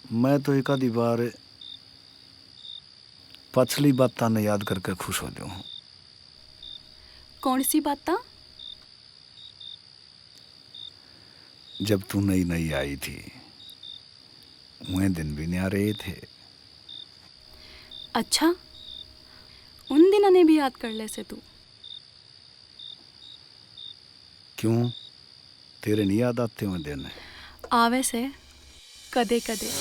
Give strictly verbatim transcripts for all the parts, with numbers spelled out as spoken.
मैं तो एक आधी बार पछली बातां ने याद करके खुश हो जाऊं। कौन सी बातां? जब तू नई नई आई थी वह दिन भी नहीं आ रहे थे। अच्छा, उन दिनों ने भी याद कर ले से तू? क्यों, तेरे नहीं याद आते हुए दिन? आवे से कदे कदे।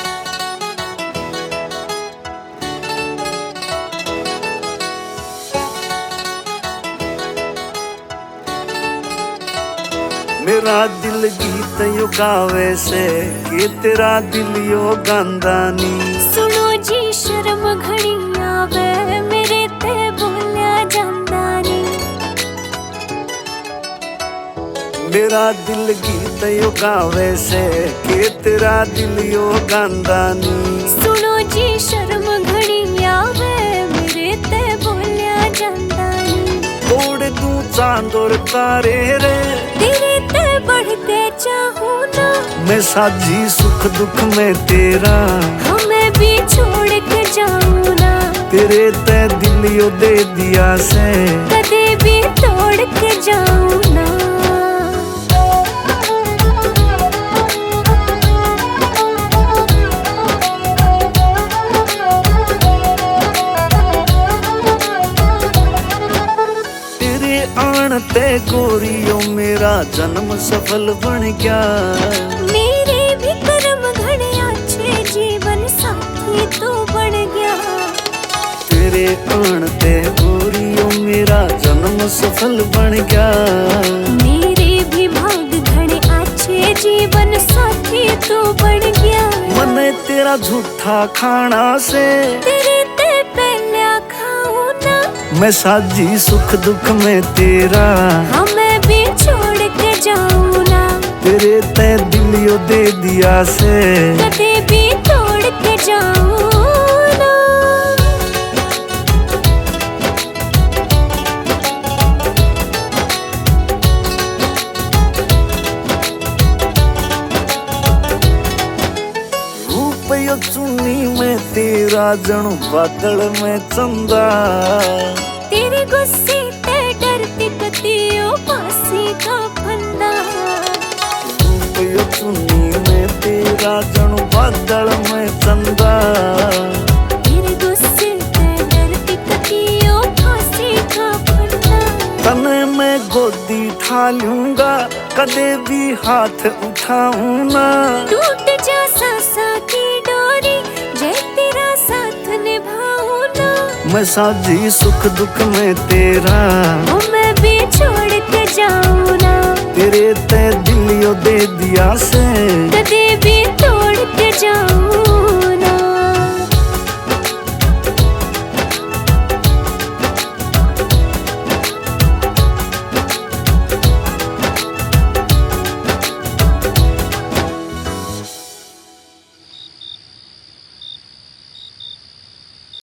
मेरा दिल गीत यो गावे से कि तेरा दिल यो गांदा नी। सुनो जी शर्म घड़ी आवे मेरे ते बोलिया जांदा नी। मेरा दिल गीत यो गावे से कि तेरा दिल यो गांदा नी। सुनो जी शर्म घड़ी आवे मेरे ते बोलिया जांदा नी। तोड़ दूं चांद और तारे रे तेरे ते बढ़ के चाहूं ना। मैं साझी सुख दुख में तेरा, हमें भी छोड़ के जाऊं ना। तेरे ते दिल यो दे दिया से कदे भी तोड़ के जाऊं ना। ते गोरियो मेरा जन्म सफल बन गया। मेरे भी कर्म घड़े अच्छे जीवन साथी तो बन गया। तेरे आन ते गोरियो मेरा जन्म सफल बन गया। मेरे भी भाग घड़े अच्छे जीवन साथी तो बन गया। मने तेरा झूठा खाना से तेरे ते पहले खाऊं ना। मैं साझी सुख दुख में तेरा, हमें भी छोड़ के जाऊं ना। तेरे ते दिल यो दे दिया से कदे भी तोड़ के जाऊं ना। रूप यो चुनी में तेरा जणु बादल में चंदा। तेरे गुस्से ते डरती कतियो फांसी का फंदा। रूप यो चुनी में तेरा जणु बादल में चंदा। तेरे गुस्से ते डरती कतियो फांसी का फंदा। तने मैं गोदी ठा लूंगा कदे भी हाथ उठाऊं ना। टूट जा सांसा की डोरी जय तेरा साथ निभाऊं ना। मैं साझी सुख दुख में तेरा, मैं भी छोड़ के जाऊं ना। तेरे ते दिल यो दे दिया से कदे